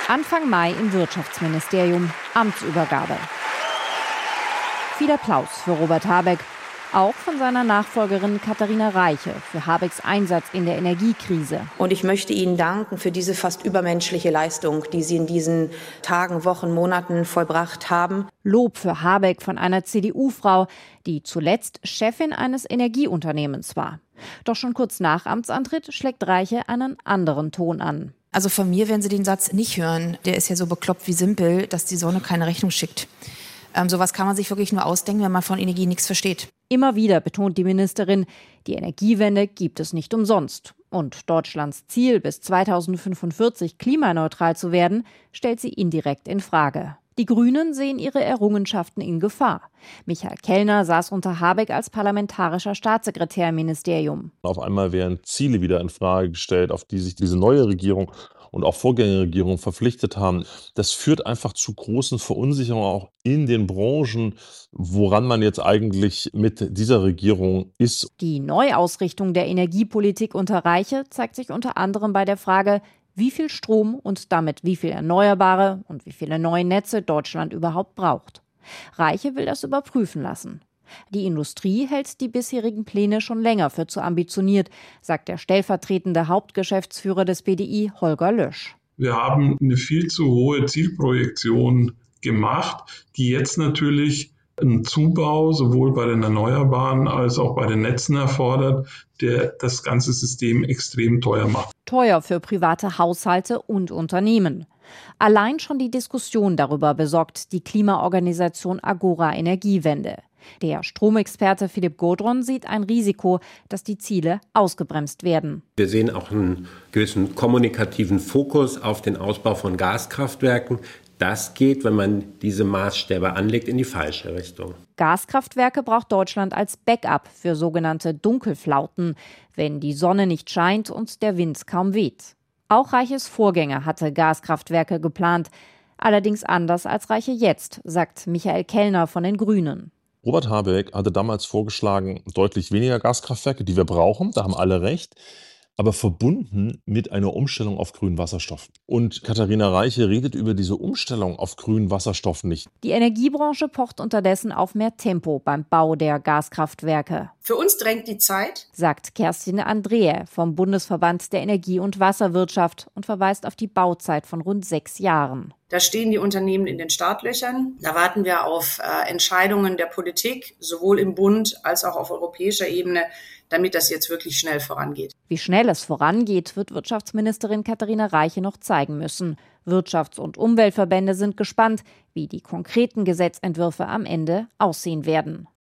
Anfang Mai im Wirtschaftsministerium, Amtsübergabe. Viel Applaus für Robert Habeck, auch von seiner Nachfolgerin Katharina Reiche für Habecks Einsatz in der Energiekrise. Und ich möchte Ihnen danken für diese fast übermenschliche Leistung, die Sie in diesen Tagen, Wochen, Monaten vollbracht haben. Lob für Habeck von einer CDU-Frau, die zuletzt Chefin eines Energieunternehmens war. Doch schon kurz nach Amtsantritt schlägt Reiche einen anderen Ton an. Also von mir werden Sie den Satz nicht hören. Der ist ja so bekloppt wie simpel, dass die Sonne keine Rechnung schickt. Sowas kann man sich wirklich nur ausdenken, wenn man von Energie nichts versteht. Immer wieder betont die Ministerin, die Energiewende gibt es nicht umsonst. Und Deutschlands Ziel, bis 2045 klimaneutral zu werden, stellt sie indirekt in Frage. Die Grünen sehen ihre Errungenschaften in Gefahr. Michael Kellner saß unter Habeck als parlamentarischer Staatssekretär im Ministerium. Auf einmal werden Ziele wieder in Frage gestellt, auf die sich diese neue Regierung und auch Vorgängerregierungen verpflichtet haben. Das führt einfach zu großen Verunsicherungen auch in den Branchen, woran man jetzt eigentlich mit dieser Regierung ist. Die Neuausrichtung der Energiepolitik unter Reiche zeigt sich unter anderem bei der Frage, wie viel Strom und damit wie viel Erneuerbare und wie viele neue Netze Deutschland überhaupt braucht. Reiche will das überprüfen lassen. Die Industrie hält die bisherigen Pläne schon länger für zu ambitioniert, sagt der stellvertretende Hauptgeschäftsführer des BDI, Holger Lösch. Wir haben eine viel zu hohe Zielprojektion gemacht, die jetzt natürlich einen Zubau sowohl bei den Erneuerbaren als auch bei den Netzen erfordert, der das ganze System extrem teuer macht. Teuer für private Haushalte und Unternehmen. Allein schon die Diskussion darüber besorgt die Klimaorganisation Agora Energiewende. Der Stromexperte Philipp Godron sieht ein Risiko, dass die Ziele ausgebremst werden. Wir sehen auch einen gewissen kommunikativen Fokus auf den Ausbau von Gaskraftwerken. Das geht, wenn man diese Maßstäbe anlegt, in die falsche Richtung. Gaskraftwerke braucht Deutschland als Backup für sogenannte Dunkelflauten, wenn die Sonne nicht scheint und der Wind kaum weht. Auch Reiches Vorgänger hatte Gaskraftwerke geplant, allerdings anders als Reiche jetzt, sagt Michael Kellner von den Grünen. Robert Habeck hatte damals vorgeschlagen, deutlich weniger Gaskraftwerke, die wir brauchen, da haben alle recht, aber verbunden mit einer Umstellung auf grünen Wasserstoff. Und Katharina Reiche redet über diese Umstellung auf grünen Wasserstoff nicht. Die Energiebranche pocht unterdessen auf mehr Tempo beim Bau der Gaskraftwerke. Für uns drängt die Zeit, sagt Kerstin Andreae vom Bundesverband der Energie- und Wasserwirtschaft und verweist auf die Bauzeit von rund 6 Jahren. Da stehen die Unternehmen in den Startlöchern. Da warten wir auf Entscheidungen der Politik, sowohl im Bund als auch auf europäischer Ebene, damit das jetzt wirklich schnell vorangeht. Wie schnell es vorangeht, wird Wirtschaftsministerin Katharina Reiche noch zeigen müssen. Wirtschafts- und Umweltverbände sind gespannt, wie die konkreten Gesetzentwürfe am Ende aussehen werden.